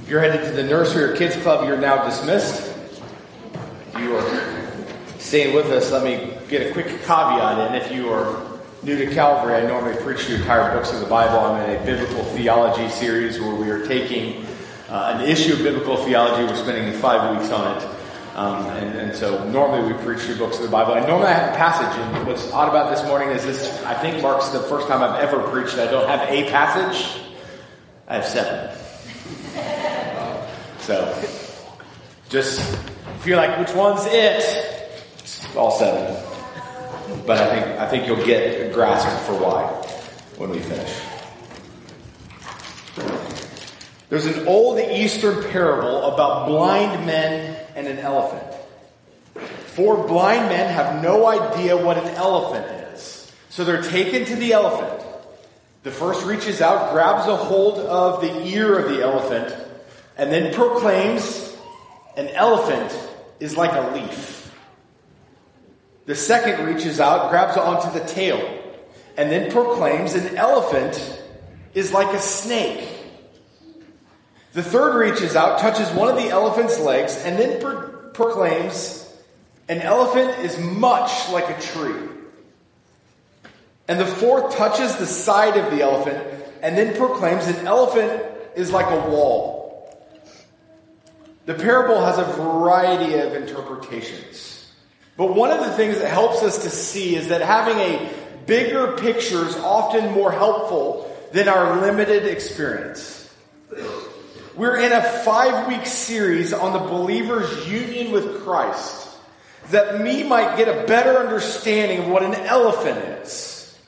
If you're headed to the nursery or kids club, you're now dismissed. If you are staying with us, let me get a quick caveat in. If you are new to Calvary, I normally preach the entire books of the Bible. I'm in a biblical theology series where we are taking an issue of biblical theology. We're spending 5 weeks on it. And so normally we preach through books of the Bible. And normally I have a passage. And what's odd about this morning is this, I think, marks the first time I've ever preached that I don't have a passage. I have 7. So, just if you're like, which one's it? It's all 7. But I think you'll get a grasp for why when we finish. There's an old Eastern parable about blind men and an elephant. 4 blind men have no idea what an elephant is. So they're taken to the elephant. The first reaches out, grabs a hold of the ear of the elephant, and then proclaims, an elephant is like a leaf. The second reaches out, grabs onto the tail, and then proclaims, an elephant is like a snake. The third reaches out, touches one of the elephant's legs, and then proclaims, an elephant is much like a tree. And the fourth touches the side of the elephant, and then proclaims, an elephant is like a wall. The parable has a variety of interpretations. But one of the things that helps us to see is that having a bigger picture is often more helpful than our limited experience. We're in a 5-week series on the believer's union with Christ, that we might get a better understanding of what an elephant is.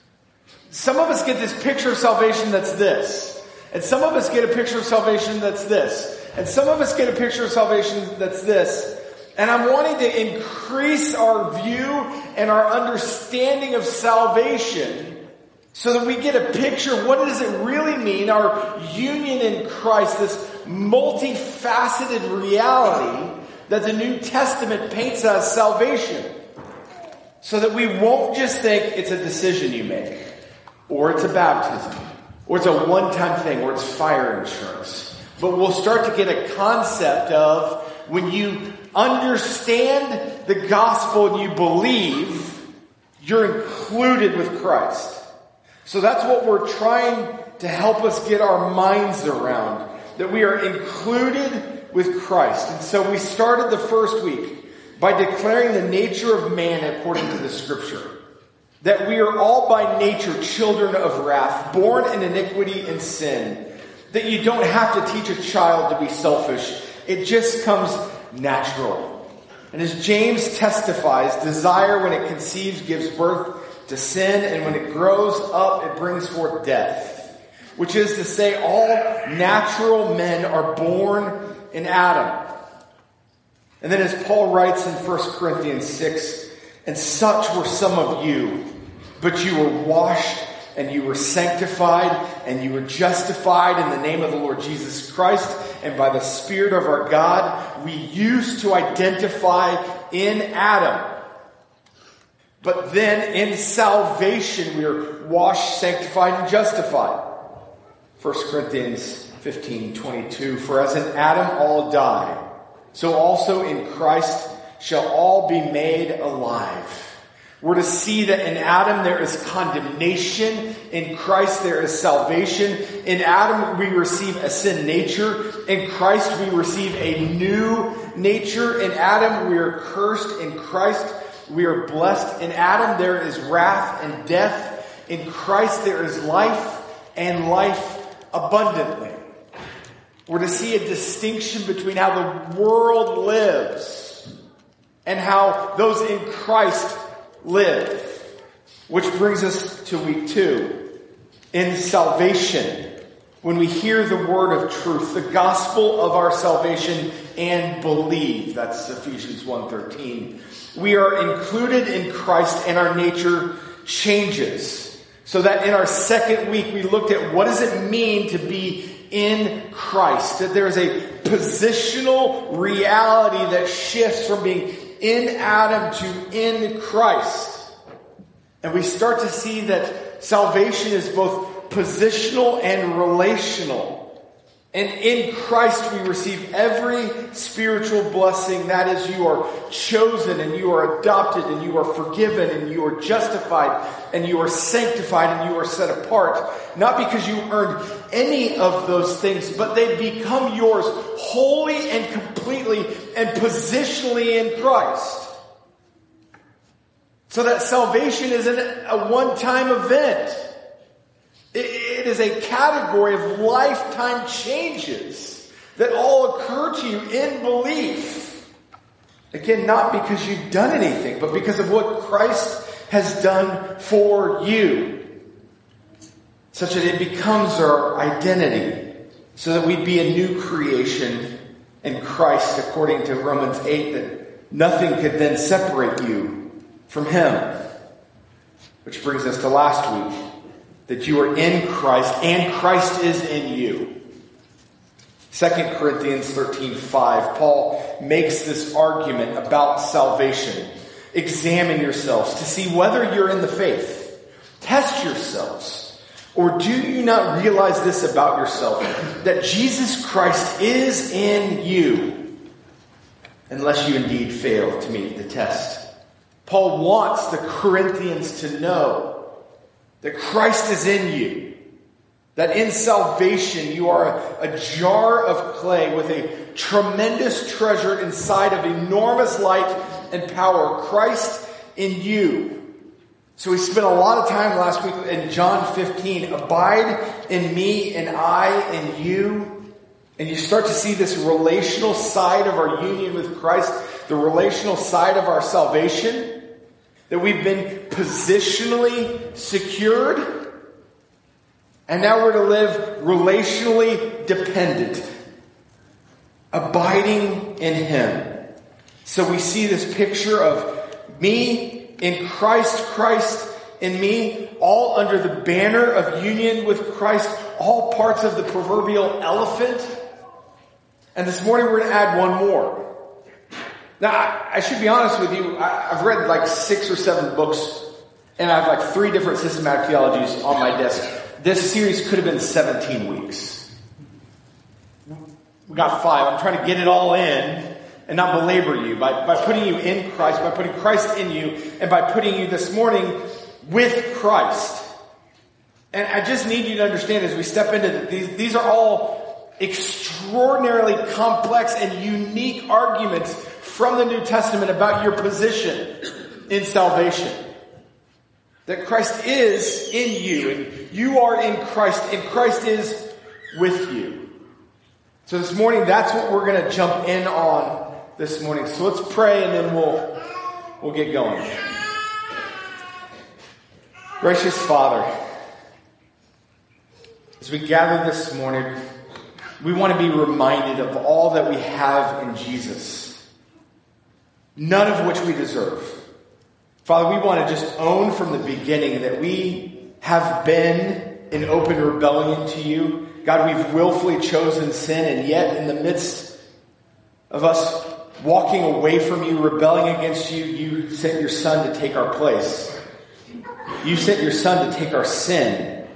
Some of us get this picture of salvation that's this. And some of us get a picture of salvation that's this. And some of us get a picture of salvation that's this. And I'm wanting to increase our view and our understanding of salvation so that we get a picture of what does it really mean, our union in Christ, this multifaceted reality that the New Testament paints as salvation. So that we won't just think it's a decision you make, or it's a baptism, or it's a one-time thing, or it's fire insurance. But we'll start to get a concept of when you understand the gospel and you believe, you're included with Christ. So that's what we're trying to help us get our minds around, that we are included with Christ. And so we started the first week by declaring the nature of man according to the scripture. That we are all by nature children of wrath, born in iniquity and sin. That you don't have to teach a child to be selfish. It just comes natural. And as James testifies, desire when it conceives gives birth to sin, and when it grows up it brings forth death. Which is to say, all natural men are born in Adam. And then as Paul writes in 1 Corinthians 6, and such were some of you, but you were washed, and you were sanctified, and you were justified in the name of the Lord Jesus Christ, and by the Spirit of our God, we used to identify in Adam. But then in salvation, we are washed, sanctified, and justified. 1 Corinthians 15:22, for as in Adam all die, so also in Christ shall all be made alive. We're to see that in Adam there is condemnation. In Christ there is salvation. In Adam we receive a sin nature. In Christ we receive a new nature. In Adam we are cursed. In Christ we are blessed. In Adam there is wrath and death. In Christ there is life and life abundantly. We're to see a distinction between how the world lives and how those in Christ live. Which brings us to week 2. In salvation, when we hear the word of truth, the gospel of our salvation, and believe, that's Ephesians 1:13, we are included in Christ and our nature changes. So that in our second week we looked at what does it mean to be in Christ. That there is a positional reality that shifts from being in Adam to in Christ. And we start to see that salvation is both positional and relational. And in Christ we receive every spiritual blessing. That is, you are chosen and you are adopted and you are forgiven and you are justified and you are sanctified and you are set apart. Not because you earned any of those things, but they become yours wholly and completely and positionally in Christ. So that salvation isn't a one-time event. It is a category of lifetime changes that all occur to you in belief. Again, not because you've done anything, but because of what Christ has done for you. Such that it becomes our identity. So that we'd be a new creation in Christ, according to Romans 8, that nothing could then separate you from Him. Which brings us to last week. That you are in Christ, and Christ is in you. 2 Corinthians 13:5, Paul makes this argument about salvation. Examine yourselves to see whether you're in the faith. Test yourselves. Or do you not realize this about yourself, that Jesus Christ is in you, unless you indeed fail to meet the test? Paul wants the Corinthians to know that Christ is in you. That in salvation you are a jar of clay with a tremendous treasure inside of enormous light and power. Christ in you. So we spent a lot of time last week in John 15. Abide in me and I in you. And you start to see this relational side of our union with Christ. The relational side of our salvation. That we've been positionally secured. And now we're to live relationally dependent. Abiding in Him. So we see this picture of me in Christ, Christ in me, all under the banner of union with Christ, all parts of the proverbial elephant. And this morning we're going to add one more. Now, I should be honest with you, I've read like 6 or 7 books, and I have like 3 different systematic theologies on my desk. This series could have been 17 weeks. We got 5. I'm trying to get it all in and not belabor you by putting you in Christ, by putting Christ in you, and by putting you this morning with Christ. And I just need you to understand as we step into these are all extraordinarily complex and unique arguments from the New Testament about your position in salvation. That Christ is in you, and you are in Christ, and Christ is with you. So this morning, that's what we're going to jump in on this morning. So let's pray, and then we'll get going. Gracious Father, as we gather this morning, we want to be reminded of all that we have in Jesus. None of which we deserve. Father, we want to just own from the beginning that we have been in open rebellion to you. God, we've willfully chosen sin, and yet in the midst of us walking away from you, rebelling against you, you sent your Son to take our place. You sent your Son to take our sin.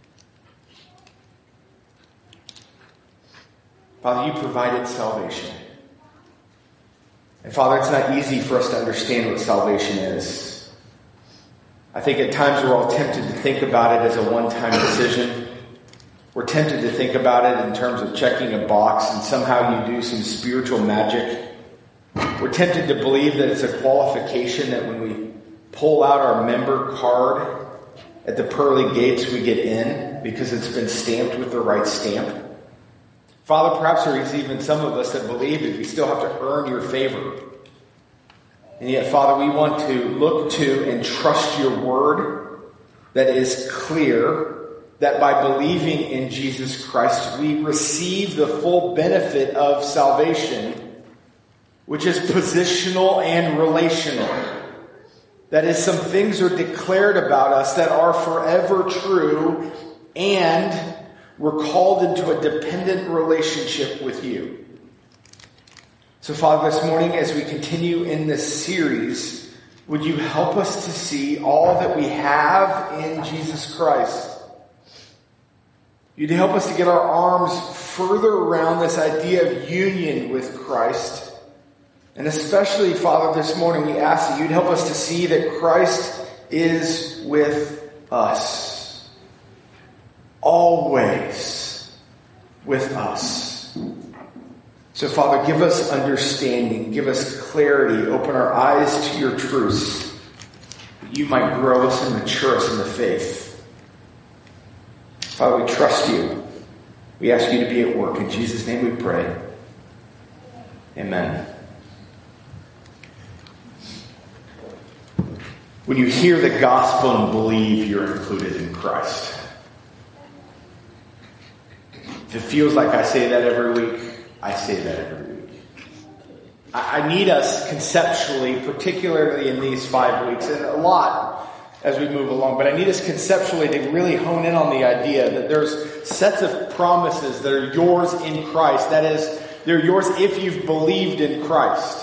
Father, you provided salvation. And Father, it's not easy for us to understand what salvation is. I think at times we're all tempted to think about it as a one-time decision. We're tempted to think about it in terms of checking a box and somehow you do some spiritual magic. We're tempted to believe that it's a qualification that when we pull out our member card at the pearly gates we get in because it's been stamped with the right stamp. Father, perhaps there is even some of us that believe that we still have to earn your favor. And yet, Father, we want to look to and trust your word that is clear, that by believing in Jesus Christ, we receive the full benefit of salvation, which is positional and relational. That is, some things are declared about us that are forever true, and we're called into a dependent relationship with you. So, Father, this morning, as we continue in this series, would you help us to see all that we have in Jesus Christ? You'd help us to get our arms further around this idea of union with Christ. And especially, Father, this morning we ask that you'd help us to see that Christ is with us. Always with us. So, Father, give us understanding, give us clarity, open our eyes to your truths, that you might grow us and mature us in the faith. Father, we trust you. We ask you to be at work. In Jesus' name we pray. Amen. When you hear the gospel and believe you're included in Christ. If it feels like I say that every week, I say that every week. I need us conceptually, particularly in these 5 weeks, and a lot as we move along, but I need us conceptually to really hone in on the idea that there's sets of promises that are yours in Christ. That is, they're yours if you've believed in Christ.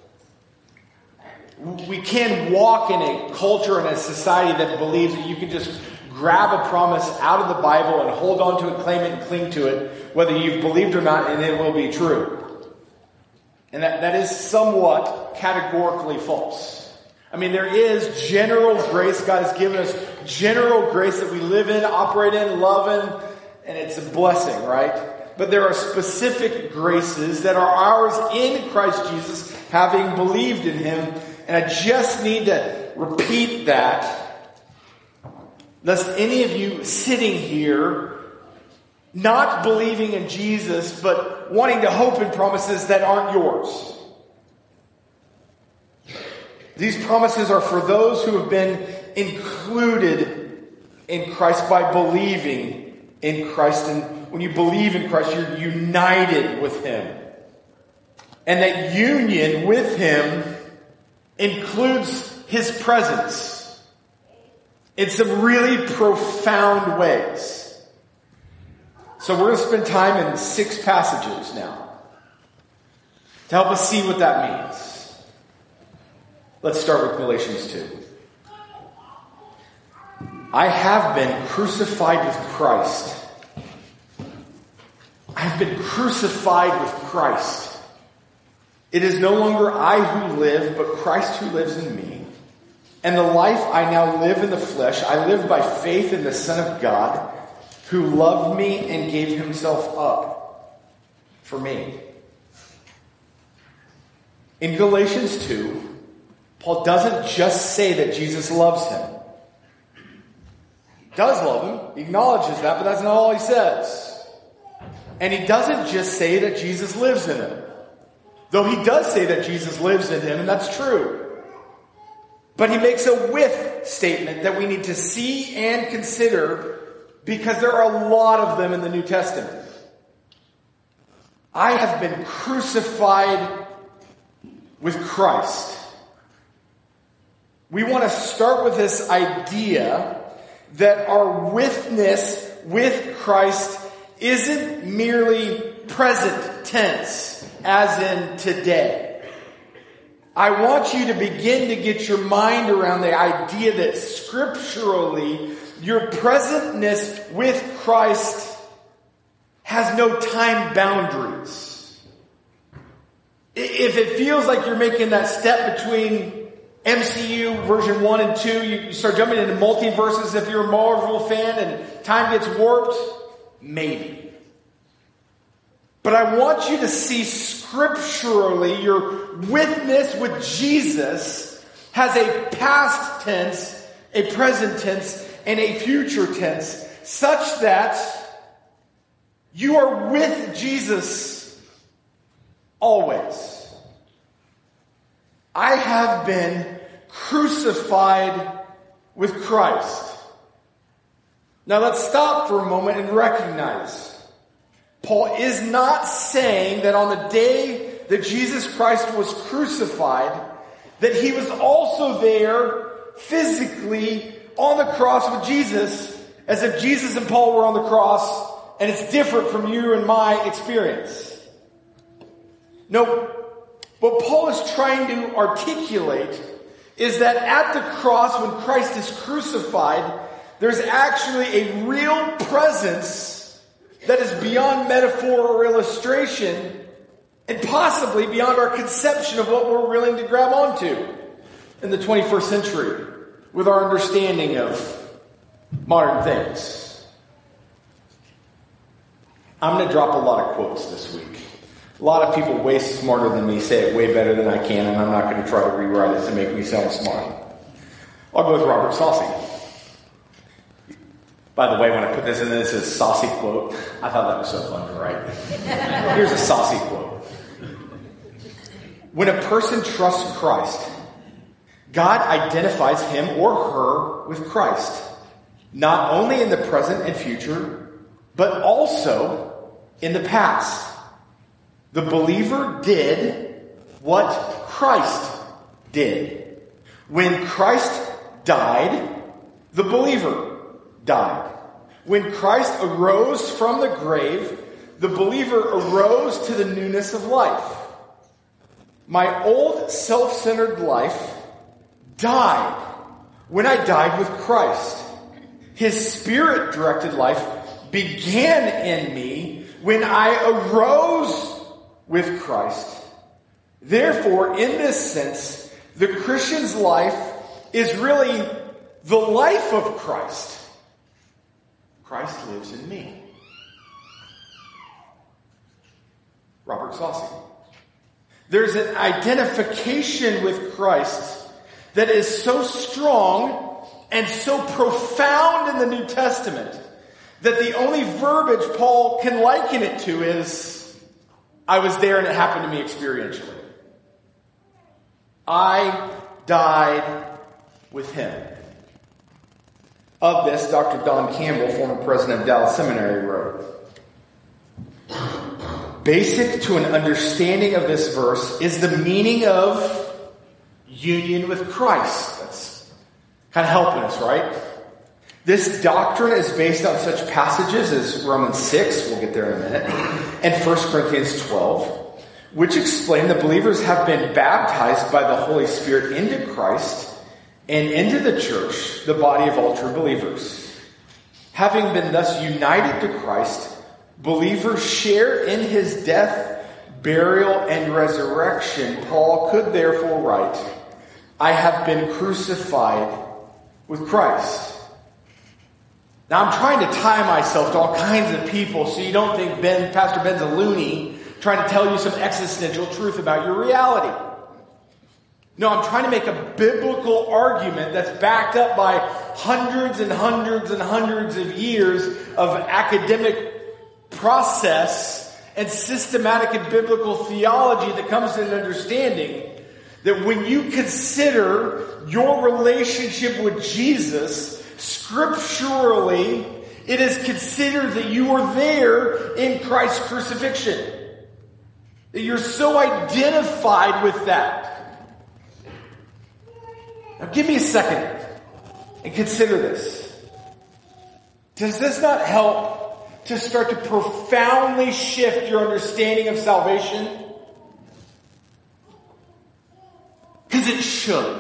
We can walk in a culture and a society that believes that you can just grab a promise out of the Bible and hold on to it, claim it, and cling to it, whether you've believed or not, and it will be true. And that is somewhat categorically false. I mean, there is general grace. God has given us general grace that we live in, operate in, love in, and it's a blessing, right? But there are specific graces that are ours in Christ Jesus, having believed in him. And I just need to repeat that, lest any of you sitting here not believing in Jesus, but wanting to hope in promises that aren't yours. These promises are for those who have been included in Christ by believing in Christ. And when you believe in Christ, you're united with him. And that union with him includes his presence in some really profound ways. So we're going to spend time in 6 passages now to help us see what that means. Let's start with Galatians 2. I have been crucified with Christ. I have been crucified with Christ. It is no longer I who live, but Christ who lives in me. And the life I now live in the flesh, I live by faith in the Son of God, who loved me and gave himself up for me. In Galatians 2, Paul doesn't just say that Jesus loves him. He does love him. He acknowledges that, but that's not all he says. And he doesn't just say that Jesus lives in him. Though he does say that Jesus lives in him, and that's true. But he makes a with statement that we need to see and consider because there are a lot of them in the New Testament. I have been crucified with Christ. We want to start with this idea that our witness with Christ isn't merely present tense, as in today. I want you to begin to get your mind around the idea that scripturally, your presentness with Christ has no time boundaries. If it feels like you're making that step between MCU version 1 and 2, you start jumping into multiverses if you're a Marvel fan and time gets warped, maybe. But I want you to see scripturally your witness with Jesus has a past tense, a present tense, and a future tense, such that you are with Jesus always. I have been crucified with Christ. Now let's stop for a moment and recognize Paul is not saying that on the day that Jesus Christ was crucified, that he was also there physically on the cross with Jesus, as if Jesus and Paul were on the cross, and it's different from you and my experience. No, what Paul is trying to articulate is that at the cross, when Christ is crucified, there's actually a real presence that is beyond metaphor or illustration, and possibly beyond our conception of what we're willing to grab onto in the 21st century with our understanding of modern things. I'm going to drop a lot of quotes this week. A lot of people way smarter than me say it way better than I can, and I'm not going to try to rewrite it to make me sound smart. I'll go with Robert Saucy. By the way, when I put this in, this is saucy quote. I thought that was so fun to write. Here's a saucy quote. When a person trusts Christ, God identifies him or her with Christ, not only in the present and future, but also in the past. The believer did what Christ did. When Christ died, the believer died. When Christ arose from the grave, the believer arose to the newness of life. My old self-centered life died when I died with Christ. His Spirit-directed life began in me when I arose with Christ. Therefore, in this sense, the Christian's life is really the life of Christ. Christ lives in me. Robert Saucy. There's an identification with Christ that is so strong and so profound in the New Testament that the only verbiage Paul can liken it to is, I was there and it happened to me experientially. I died with him. Of this, Dr. Don Campbell, former president of Dallas Seminary, wrote, basic to an understanding of this verse is the meaning of union with Christ. That's kind of helping us, right? This doctrine is based on such passages as Romans 6, we'll get there in a minute, and 1 Corinthians 12, which explain that believers have been baptized by the Holy Spirit into Christ and into the church, the body of all true believers. Having been thus united to Christ, believers share in his death, burial, and resurrection. Paul could therefore write, I have been crucified with Christ. Now I'm trying to tie myself to all kinds of people so you don't think Pastor Ben's a loony trying to tell you some existential truth about your reality. No, I'm trying to make a biblical argument that's backed up by hundreds and hundreds and hundreds of years of academic process and systematic and biblical theology that comes to an understanding that when you consider your relationship with Jesus, scripturally, it is considered that you are there in Christ's crucifixion. That you're so identified with that. Now give me a second and consider this. Does this not help to start to profoundly shift your understanding of salvation? Because it should.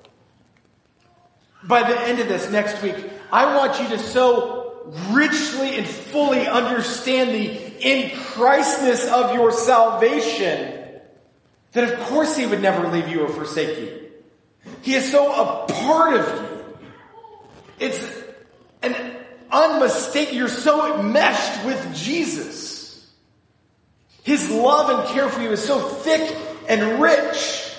By the end of this next week, I want you to so richly and fully understand the in Christness of your salvation that of course he would never leave you or forsake you. He is so a part of you. It's an unmistakable, you're so meshed with Jesus. His love and care for you is so thick and rich.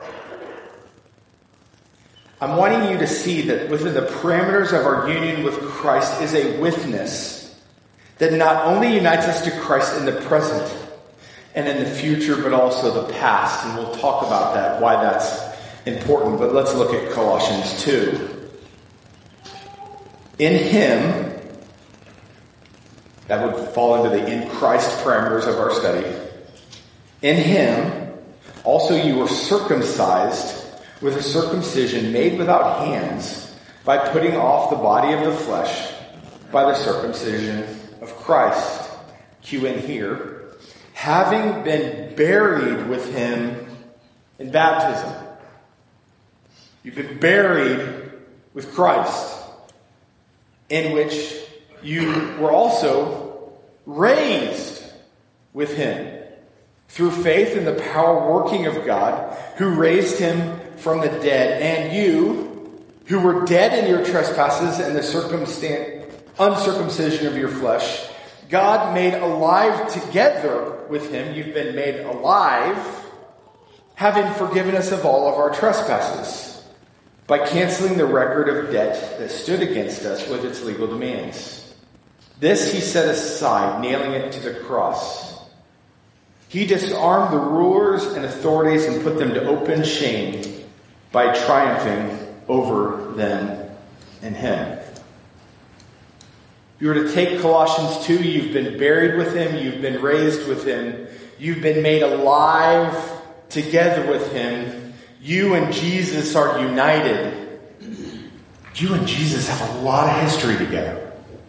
I'm wanting you to see that within the parameters of our union with Christ is a witness that not only unites us to Christ in the present and in the future, but also the past. And we'll talk about that, why that's important. But let's look at Colossians 2. In him, that would fall into the in Christ parameters of our study. In him, also you were circumcised with a circumcision made without hands, by putting off the body of the flesh by the circumcision of Christ. Cue in here. Having been buried with him in baptism. You've been buried with Christ, in which you were also raised with him through faith in the power working of God, who raised him from the dead. And you, who were dead in your trespasses and the uncircumcision of your flesh, God made alive together with him. You've been made alive, having forgiven us of all of our trespasses, by canceling the record of debt that stood against us with its legal demands. This he set aside, nailing it to the cross. He disarmed the rulers and authorities and put them to open shame by triumphing over them in him. If you were to take Colossians 2, you've been buried with him, you've been raised with him, you've been made alive together with him. You and Jesus are united. You and Jesus have a lot of history together.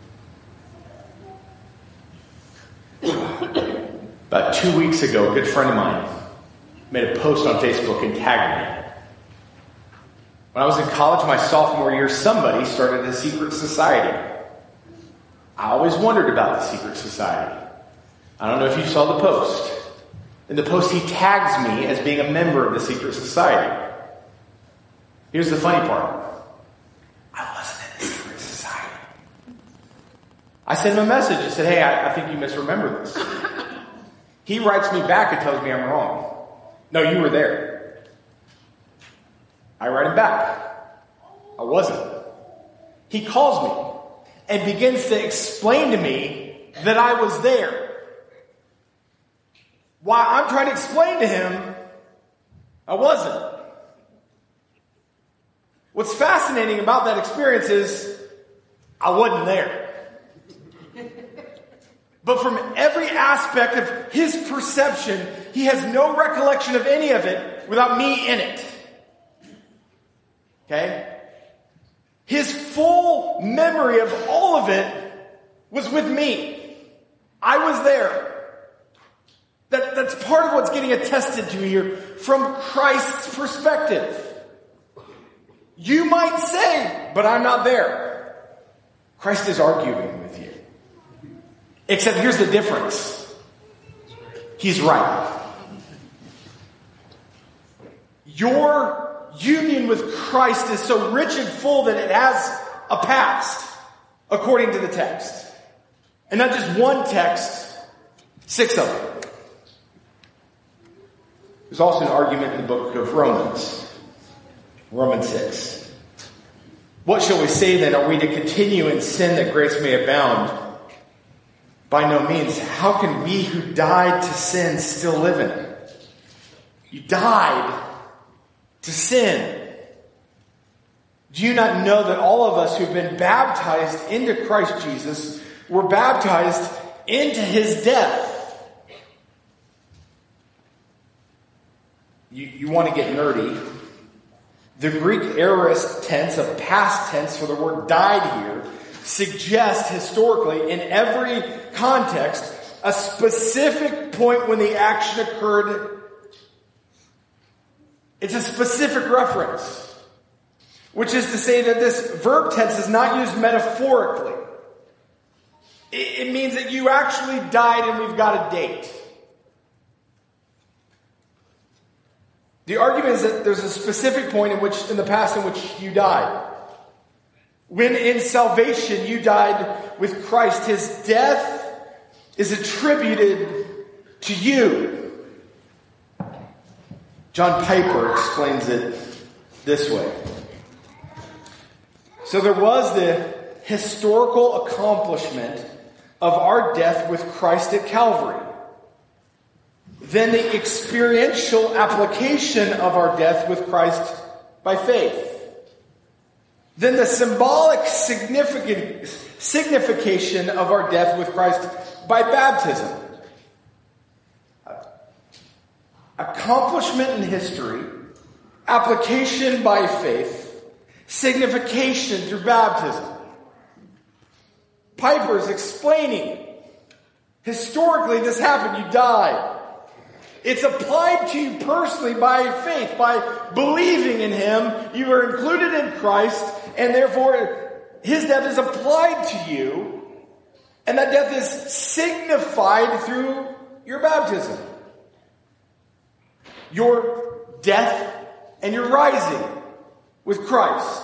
About 2 weeks ago, a good friend of mine made a post on Facebook and tagged me. When I was in college, my sophomore year, somebody started a secret society. I always wondered about the secret society. I don't know if you saw the post. In the post, he tags me as being a member of the secret society. Here's the funny part. I wasn't in the secret society. I sent him a message and said, hey, I think you misremember this. He writes me back and tells me I'm wrong. No, you were there. I write him back. I wasn't. He calls me and begins to explain to me that I was there. While I'm trying to explain to him, I wasn't. What's fascinating about that experience is I wasn't there. But from every aspect of his perception, he has no recollection of any of it without me in it. Okay? His full memory of all of it was with me. I was there. That's part of what's getting attested to here from Christ's perspective. You might say, but I'm not there. Christ is arguing with you. Except here's the difference. He's right. Your union with Christ is so rich and full that it has a past, according to the text. And not just one text, 6 of them. There's also an argument in the book of Romans. Romans 6. What shall we say then? Are we to continue in sin that grace may abound? By no means. How can we who died to sin still live in it? You died to sin. Do you not know that all of us who've been baptized into Christ Jesus were baptized into his death? You want to get nerdy. The Greek aorist tense, a past tense for the word died here, suggests historically in every context a specific point when the action occurred. It's a specific reference, which is to say that this verb tense is not used metaphorically. It means that you actually died and we've got a date. The argument is that there's a specific point in the past in which you died. When in salvation you died with Christ, his death is attributed to you. John Piper explains it this way. So there was the historical accomplishment of our death with Christ at Calvary. Then the experiential application of our death with Christ by faith. Then the symbolic signification of our death with Christ by baptism. Accomplishment in history, application by faith, signification through baptism. Piper's explaining, historically this happened, you died. It's applied to you personally by faith, by believing in him. You are included in Christ, and therefore his death is applied to you. And that death is signified through your baptism. Your death and your rising with Christ.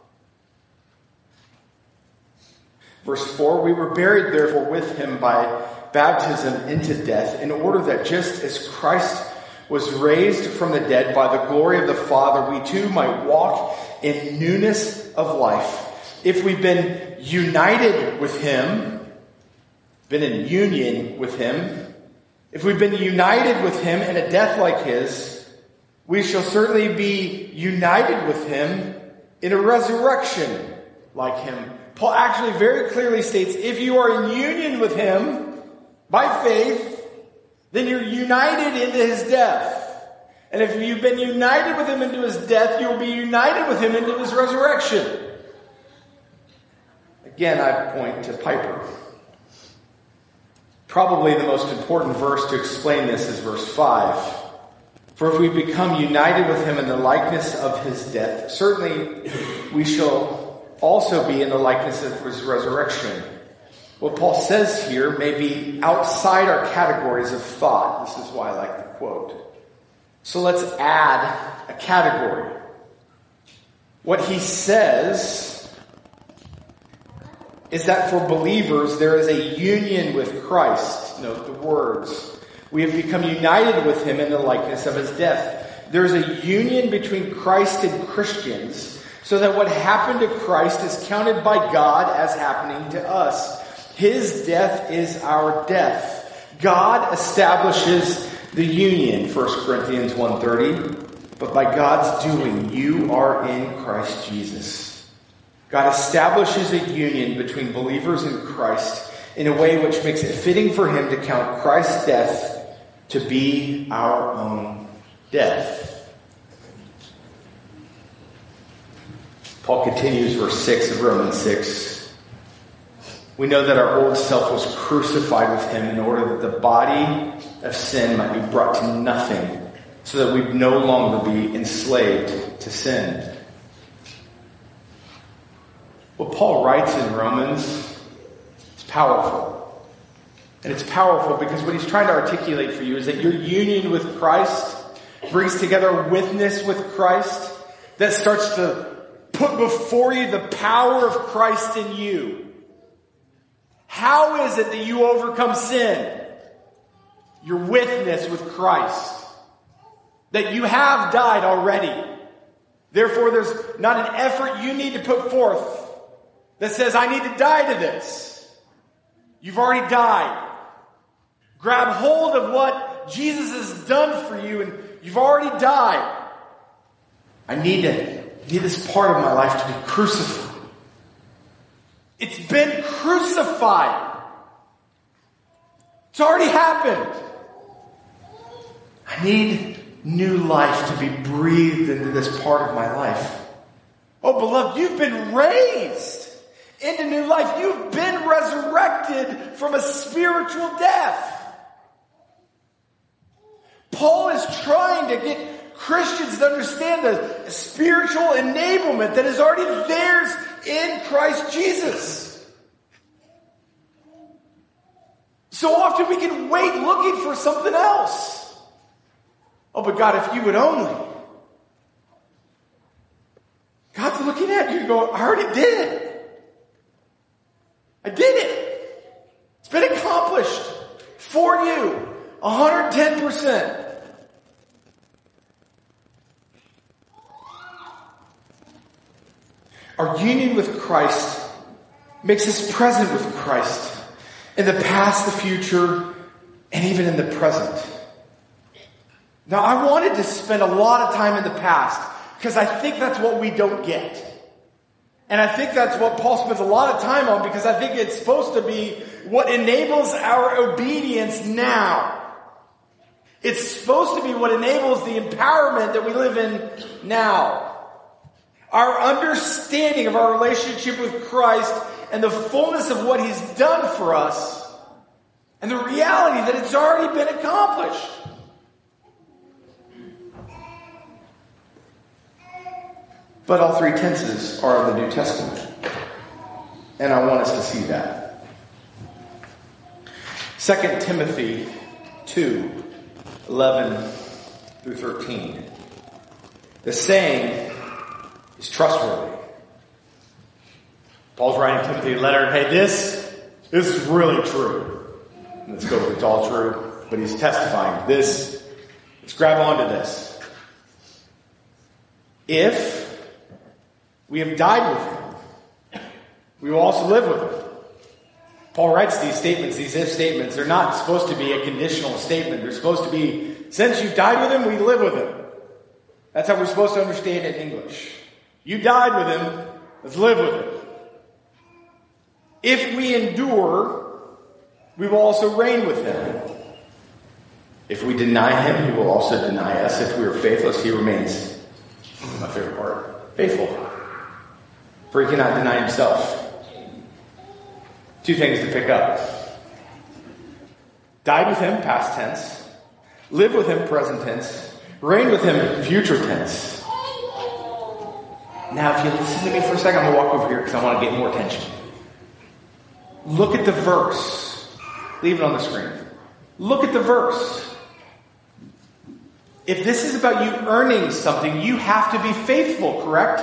Verse 4, we were buried therefore with him by baptism into death, in order that just as Christ was raised from the dead by the glory of the Father, we too might walk in newness of life. If we've been united with him, been in union with him, if we've been united with him in a death like his, we shall certainly be united with him in a resurrection like him. Paul actually very clearly states, if you are in union with him by faith, then you're united into his death. And if you've been united with him into his death, you will be united with him into his resurrection. Again, I point to Piper. Probably the most important verse to explain this is verse 5. For if we become united with him in the likeness of his death, certainly we shall also be in the likeness of his resurrection. What Paul says here may be outside our categories of thought. This is why I like the quote. So let's add a category. What he says is that for believers there is a union with Christ. Note the words. We have become united with him in the likeness of his death. There is a union between Christ and Christians, so that what happened to Christ is counted by God as happening to us. His death is our death. God establishes the union, 1 Corinthians 1:30. But by God's doing, you are in Christ Jesus. God establishes a union between believers in Christ in a way which makes it fitting for him to count Christ's death to be our own death. Paul continues, verse 6 of Romans 6. We know that our old self was crucified with him in order that the body of sin might be brought to nothing, so that we no longer be enslaved to sin. What Paul writes in Romans is powerful. And it's powerful because what he's trying to articulate for you is that your union with Christ brings together a witness with Christ that starts to put before you the power of Christ in you. How is it that you overcome sin? Your witness with Christ. That you have died already. Therefore, there's not an effort you need to put forth that says, I need to die to this. You've already died. Grab hold of what Jesus has done for you, and you've already died. I need this part of my life to be crucified. It's been crucified. It's already happened. I need new life to be breathed into this part of my life. Oh, beloved, you've been raised into new life. You've been resurrected from a spiritual death. Paul is trying to get Christians to understand the spiritual enablement that is already theirs in Christ Jesus. So often we can wait looking for something else. Oh, but God, if you would only. God's looking at you and going, I already did it. I did it. It's been accomplished for you. 110%. Our union with Christ makes us present with Christ in the past, the future, and even in the present. Now, I wanted to spend a lot of time in the past because I think that's what we don't get. And I think that's what Paul spends a lot of time on because I think it's supposed to be what enables our obedience now. It's supposed to be what enables the empowerment that we live in now. Our understanding of our relationship with Christ and the fullness of what he's done for us and the reality that it's already been accomplished. But all three tenses are in the New Testament. And I want us to see that. 2 Timothy 2:11-13. The saying is trustworthy. Paul's writing Timothy a letter. Hey, this is really true. Let's go with it's all true. But he's testifying. Let's grab onto this. If we have died with him, we will also live with him. Paul writes these statements, these if statements. They're not supposed to be a conditional statement. They're supposed to be, since you've died with him, we live with him. That's how we're supposed to understand it in English. You died with him, let's live with him. If we endure, we will also reign with him. If we deny him, he will also deny us. If we are faithless, he remains, my favorite part, faithful. For he cannot deny himself. Two things to pick up. Died with him, past tense. Live with him, present tense. Reign with him, future tense. Now, if you listen to me for a second, I'm going to walk over here because I want to get more attention. Look at the verse. Leave it on the screen. Look at the verse. If this is about you earning something, you have to be faithful, correct?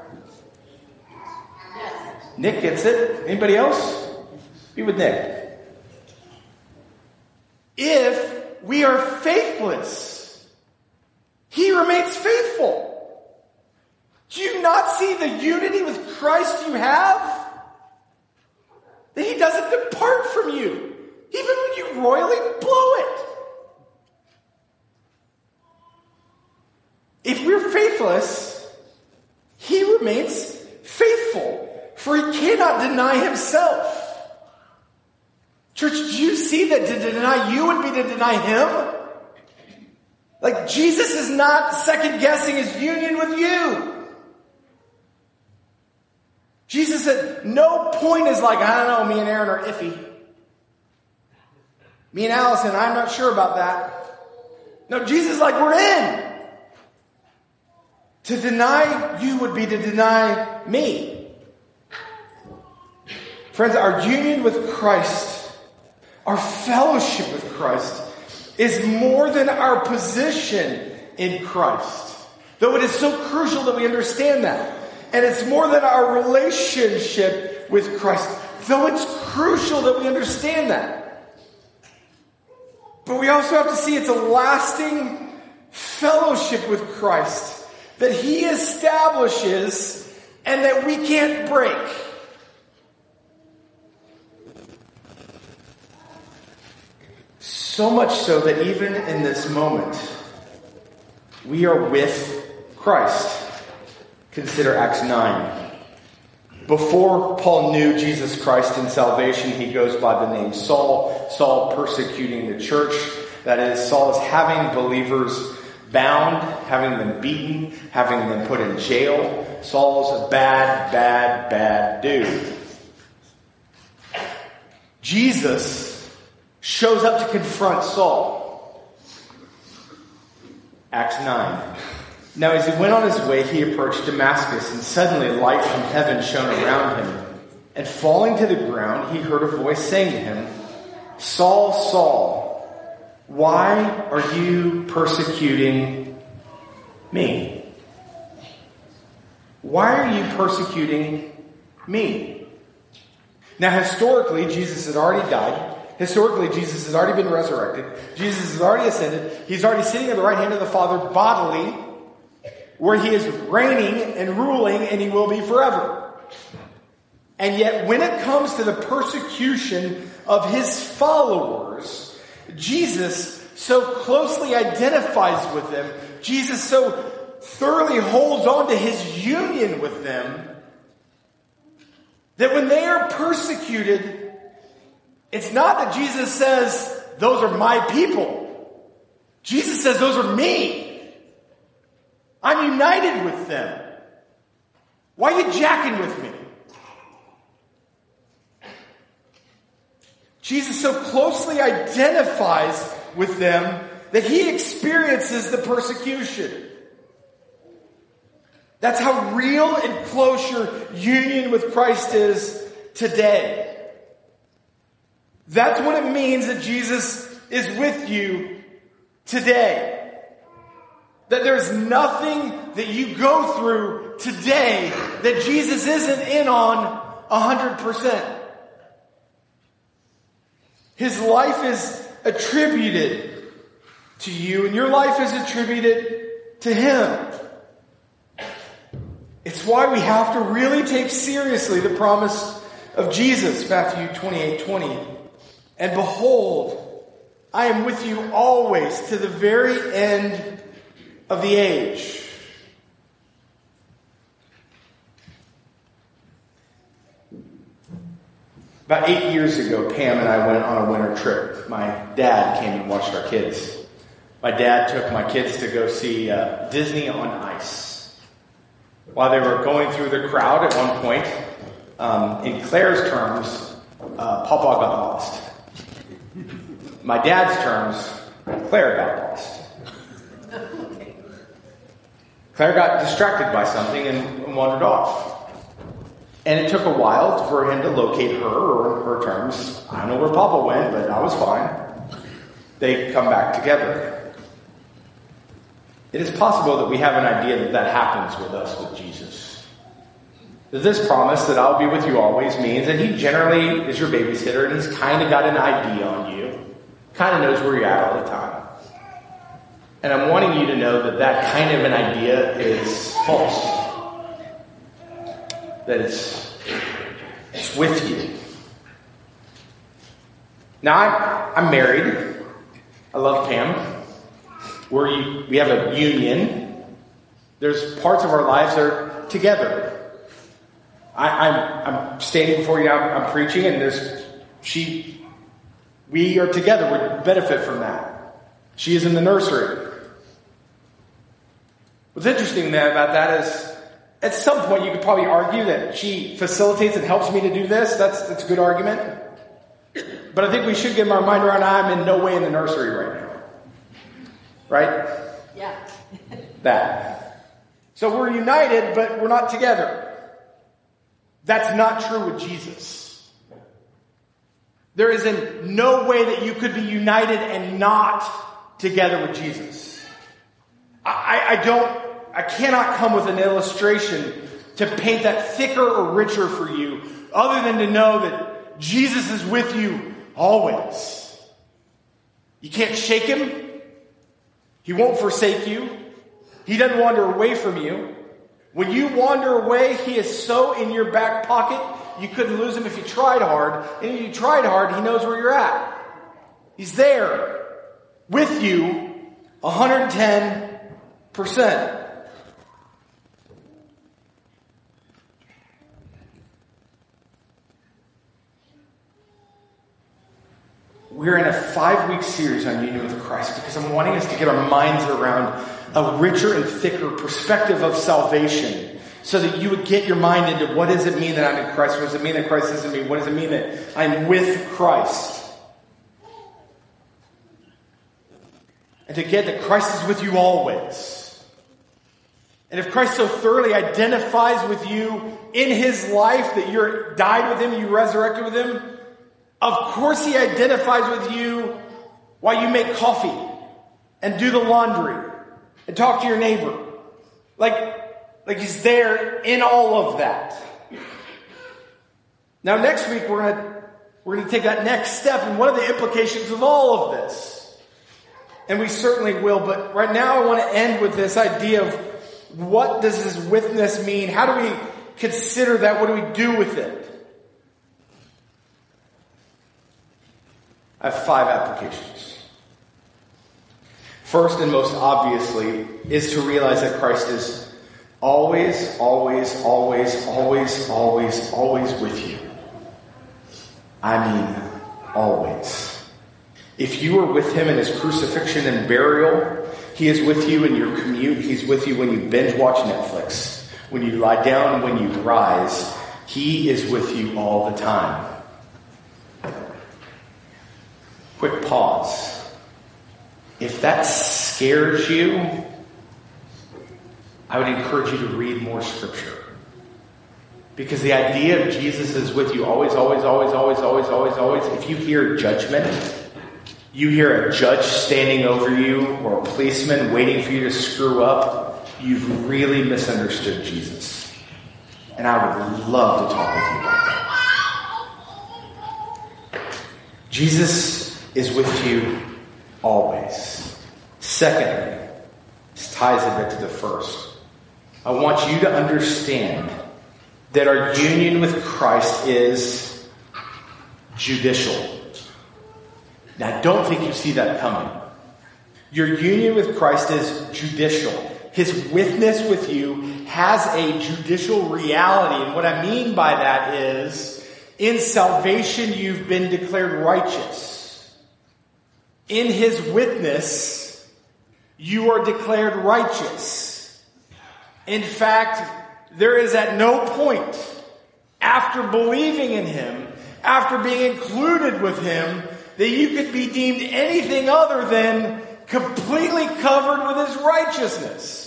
Yes. Nick gets it. Anybody else? Be with Nick. If we are faithless, he remains faithful. Do you not see the unity with Christ you have? That he doesn't depart from you, even when you royally blow it. If we're faithless, he remains faithful, for he cannot deny himself. Church, do you see that to deny you would be to deny him? Like, Jesus is not second-guessing his union with you. Jesus at no point is like, I don't know, me and Aaron are iffy. Me and Allison, I'm not sure about that. No, Jesus is like, we're in. To deny you would be to deny me. Friends, our union with Christ, our fellowship with Christ, is more than our position in Christ. Though it is so crucial that we understand that. And it's more than our relationship with Christ. Though it's crucial that we understand that. But we also have to see it's a lasting fellowship with Christ that he establishes and that we can't break. So much so that even in this moment, we are with Christ. Consider Acts 9. Before Paul knew Jesus Christ in salvation, he goes by the name Saul. Saul persecuting the church. That is, Saul is having believers bound, having them beaten, having them put in jail. Saul's a bad dude. Jesus shows up to confront Saul. Acts 9. Now as he went on his way, he approached Damascus, and suddenly light from heaven shone around him. And falling to the ground, he heard a voice saying to him, Saul, Saul, why are you persecuting me? Why are you persecuting me? Now historically, Jesus had already died. Historically, Jesus has already been resurrected. Jesus has already ascended. He's already sitting at the right hand of the Father bodily, where he is reigning and ruling, and he will be forever. And yet, when it comes to the persecution of his followers, Jesus so closely identifies with them. Jesus so thoroughly holds on to his union with them that when they are persecuted, it's not that Jesus says, those are my people. Jesus says, those are me. I'm united with them. Why are you jacking with me? Jesus so closely identifies with them that he experiences the persecution. That's how real and close your union with Christ is today. That's what it means that Jesus is with you today. That there's nothing that you go through today that Jesus isn't in on 100%. His life is attributed to you, and your life is attributed to Him. It's why we have to really take seriously the promise of Jesus, Matthew 28:20. And behold, I am with you always to the very end of the age. About 8 years ago, Pam and I went on a winter trip. My dad came and watched our kids. My dad took my kids to go see Disney on Ice. While they were going through the crowd at one point, in Claire's terms, Papa got lost. My dad's terms, Claire got lost. Claire got distracted by something and wandered off. And it took a while for him to locate her, or in her terms, I don't know where Papa went, but I was fine. They come back together. It is possible that we have an idea that happens with us with Jesus. That this promise that I'll be with you always means that He generally is your babysitter, and He's kind of got an idea on you. Kind of knows where you're at all the time. And I'm wanting you to know that that kind of an idea is false. That it's with you. Now, I'm married. I love Pam. We have a union. There's parts of our lives that are together. I'm standing before you now, I'm preaching, and we are together. We benefit from that. She is in the nursery. What's interesting about that is, at some point you could probably argue that she facilitates and helps me to do this. That's a good argument. But I think we should get our mind around I'm in no way in the nursery right now. Right? Yeah. That. So we're united, but we're not together. That's not true with Jesus. There is no way that you could be united and not together with Jesus. I cannot come with an illustration to paint that thicker or richer for you, other than to know that Jesus is with you always. You can't shake Him. He won't forsake you. He doesn't wander away from you. When you wander away, He is so in your back pocket, you couldn't lose Him if you tried hard. And if you tried hard, He knows where you're at. He's there with you 110%. We're in a 5-week series on union with Christ because I'm wanting us to get our minds around a richer and thicker perspective of salvation, so that you would get your mind into what does it mean that I'm in Christ? What does it mean that Christ is in me? What does it mean that I'm with Christ? And to get that Christ is with you always. And if Christ so thoroughly identifies with you in His life that you're died with Him, you resurrected with Him, of course He identifies with you while you make coffee and do the laundry and talk to your neighbor. Like He's there in all of that. Now next week we're going to take that next step, and what are the implications of all of this? And we certainly will, but right now I want to end with this idea of what does this witness mean? How do we consider that? What do we do with it? I have 5 applications. First and most obviously is to realize that Christ is always, always, always, always, always, always with you. I mean, always. If you are with Him in His crucifixion and burial, He is with you in your commute. He's with you when you binge watch Netflix. When you lie down, when you rise, He is with you all the time. Quick pause. If that scares you, I would encourage you to read more Scripture. Because the idea of Jesus is with you always, always, always, always, always, always, always. If you hear judgment, you hear a judge standing over you or a policeman waiting for you to screw up, you've really misunderstood Jesus. And I would love to talk with you about that. Jesus is with you always. Secondly, this ties a bit to the first. I want you to understand that our union with Christ is judicial. Now, I don't think you see that coming. Your union with Christ is judicial. His witness with you has a judicial reality. And what I mean by that is, in salvation, you've been declared righteous. In his witness, you are declared righteous. In fact, there is at no point after believing in him, after being included with him, that you could be deemed anything other than completely covered with his righteousness.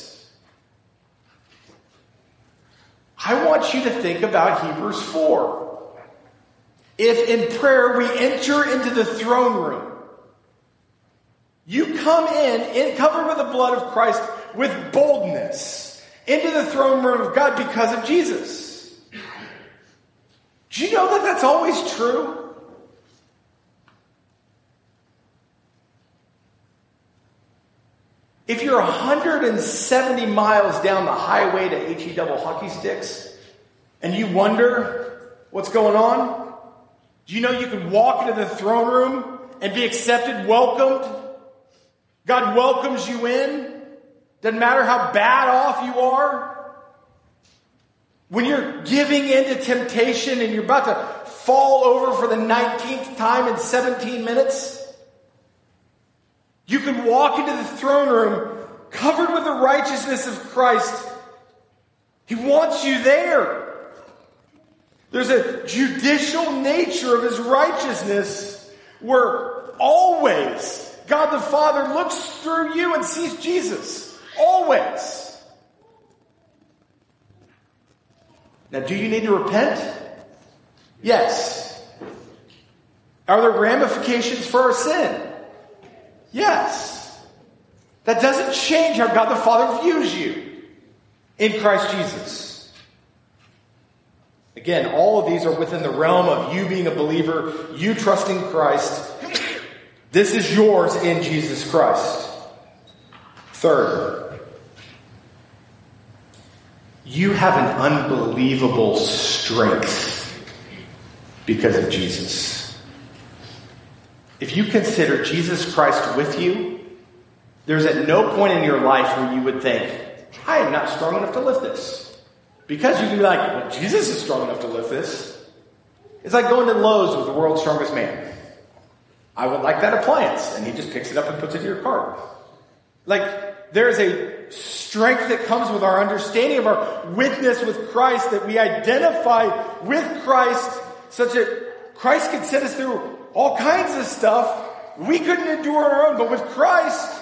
I want you to think about Hebrews 4. If in prayer we enter into the throne room, you come in covered with the blood of Christ with boldness into the throne room of God because of Jesus. Do you know that that's always true? If you're 170 miles down the highway to HE double hockey sticks and you wonder what's going on, do you know you can walk into the throne room and be accepted, welcomed? God welcomes you in. Doesn't matter how bad off you are. When you're giving in to temptation and you're about to fall over for the 19th time in 17 minutes, you can walk into the throne room covered with the righteousness of Christ. He wants you there. There's a judicial nature of his righteousness where always God the Father looks through you and sees Jesus. Always. Now, do you need to repent? Yes. Are there ramifications for our sin? Yes. That doesn't change how God the Father views you in Christ Jesus. Again, all of these are within the realm of you being a believer, you trusting Christ. This is yours in Jesus Christ. Third, you have an unbelievable strength because of Jesus. If you consider Jesus Christ with you, there's at no point in your life where you would think, I am not strong enough to lift this. Because you can be like, well, Jesus is strong enough to lift this. It's like going to Lowe's with the world's strongest man. I would like that appliance. And he just picks it up and puts it in your cart. Like, there's a strength that comes with our understanding of our witness with Christ, that we identify with Christ such that Christ could set us through all kinds of stuff we couldn't endure on our own. But with Christ,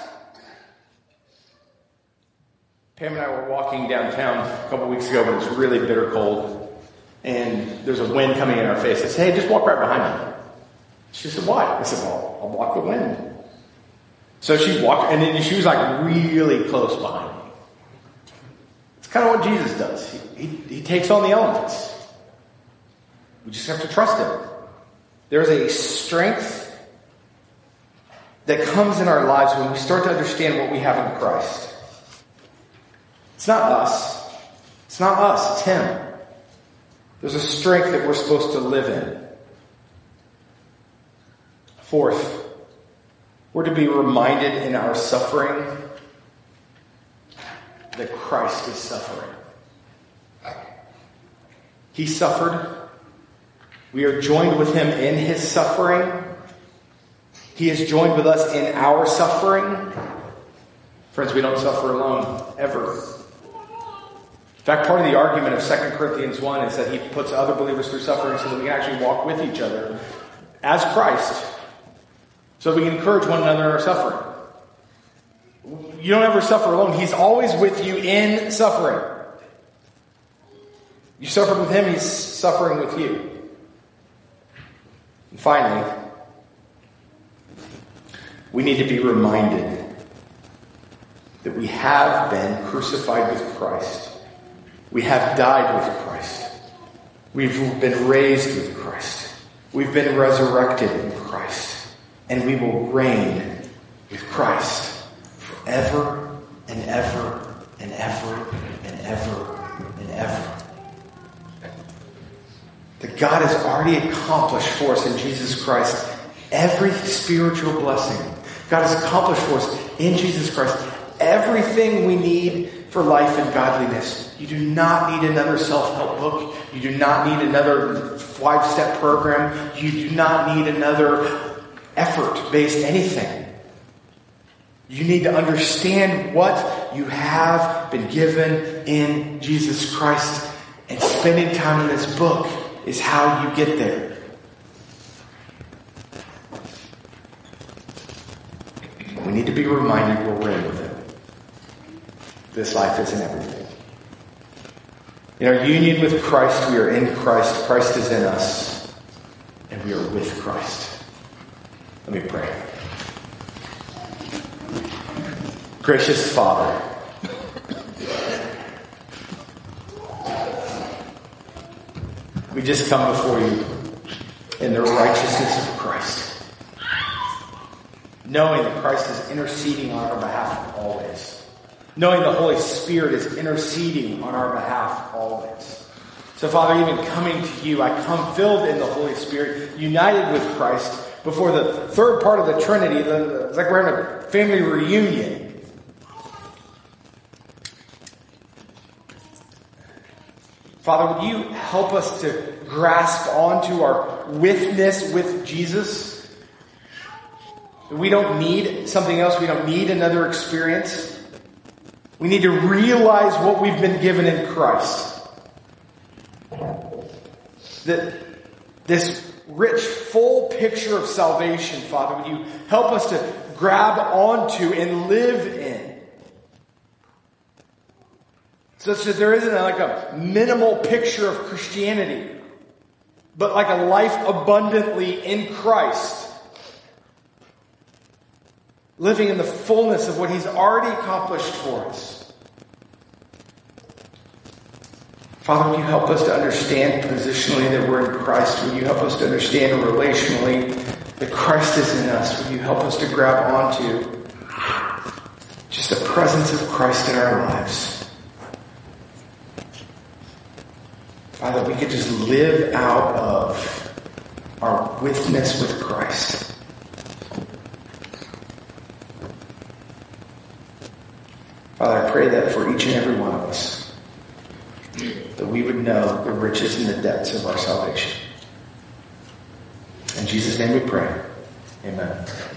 Pam and I were walking downtown a couple weeks ago when it was really bitter cold. And there's a wind coming in our face. I said, hey, just walk right behind me. She said, why? I said, well, I'll block the wind. So she walked, and then she was like really close behind me. It's kind of what Jesus does. He takes on the elements. We just have to trust him. There's a strength that comes in our lives when we start to understand what we have in Christ. It's not us. It's not us. It's him. There's a strength that we're supposed to live in. Fourth, we're to be reminded in our suffering that Christ is suffering. He suffered. We are joined with him in his suffering. He is joined with us in our suffering. Friends, we don't suffer alone, ever. In fact, part of the argument of 2 Corinthians 1 is that he puts other believers through suffering so that we can actually walk with each other as Christ, so that we can encourage one another in our suffering. You don't ever suffer alone. He's always with you in suffering. You suffered with him, he's suffering with you. And finally, we need to be reminded that we have been crucified with Christ. We have died with Christ. We've been raised with Christ. We've been resurrected in Christ. And we will reign with Christ forever and ever and ever and ever and ever. That God has already accomplished for us in Jesus Christ every spiritual blessing. God has accomplished for us in Jesus Christ everything we need for life and godliness. You do not need another self-help book. You do not need another 5-step program. You do not need another effort-based anything. You need to understand what you have been given in Jesus Christ. And spending time in this book is how you get there. We need to be reminded we'll reign with him. This life isn't everything. In our union with Christ, we are in Christ. Christ is in us. And we are with Christ. Let me pray. Gracious Father, we just come before you in the righteousness of Christ, knowing that Christ is interceding on our behalf always, knowing the Holy Spirit is interceding on our behalf always. So, Father, even coming to you, I come filled in the Holy Spirit, united with Christ, before the third part of the Trinity. It's like we're having a family reunion. Father, would you help us to grasp onto our witness with Jesus? We don't need something else. We don't need another experience. We need to realize what we've been given in Christ. That this rich, full picture of salvation, Father, would you help us to grab onto and live in? Such that there isn't like a minimal picture of Christianity, but like a life abundantly in Christ. Living in the fullness of what he's already accomplished for us. Father, will you help us to understand positionally that we're in Christ? Will you help us to understand relationally that Christ is in us? Will you help us to grab onto just the presence of Christ in our lives? Father, we could just live out of our witness with Christ. Father, I pray that for each and every one of us, that we would know the riches and the depths of our salvation. In Jesus' name we pray. Amen.